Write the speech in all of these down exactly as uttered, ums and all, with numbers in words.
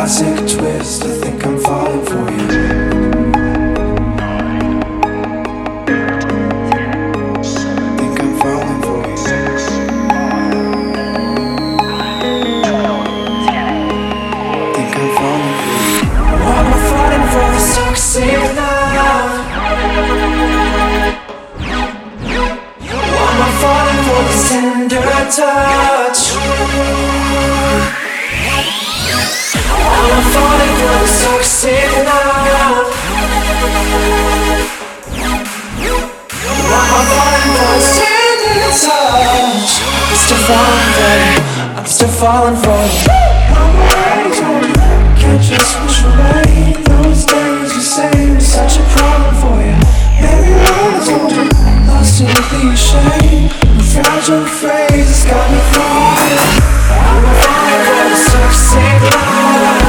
Classic twist, I think I'm falling for you. Think I'm falling for you. Think I'm falling for you. Why am I falling for this toxic love? Why am I falling for this tender touch? I'm falling for this toxic love. I'm falling for this tender touch. I'm still falling for you. I'm still falling for you. I'm already told you, can't just switch away. Those days you say was such a problem for you. Maybe what I told you, lost in the cliche. The fragile phrase got me falling. I'm falling for this toxic love.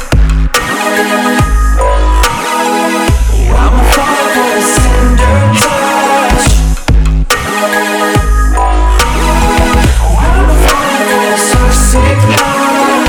I'm falling for this tender touch. I'm falling for this toxic love.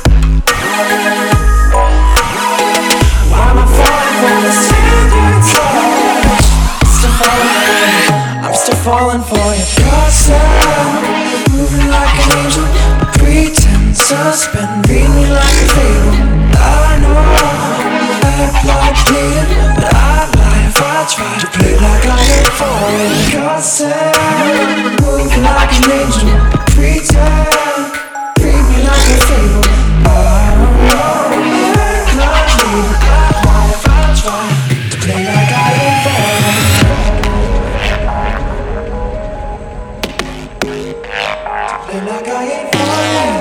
I'm falling for this tender touch. Still falling, I'm still falling for you. 'Cause I'm moving like an angel, pretend suspend, read me like a fable. I know I act like bleeding, but I'd lie if I tried to play like I ain't falling. 'Cause I'm moving like an angel, pretend, read me like a fable. I know I act like bleeding, I'd lie if I tried to play like I ain't falling. Play like I ain't falling.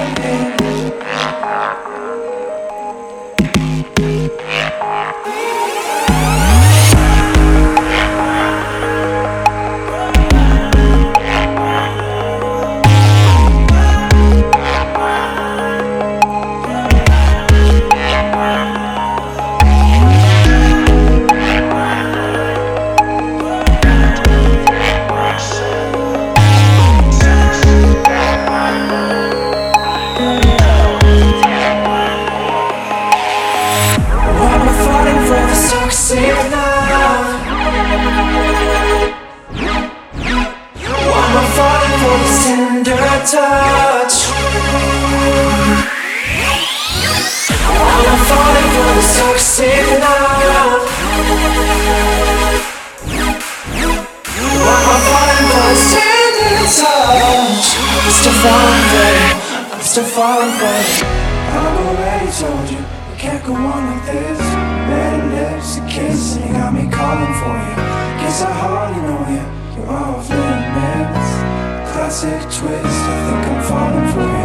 Touch. I'm falling for this toxic love. I'm falling for this tender touch. I'm still falling for you. I'm still falling for you. I've already told you we can't go on like this. Red lips, a kiss, and you got me calling for you. Guess I hardly know you. You're off limits. Classic twist, I think I'm falling for you.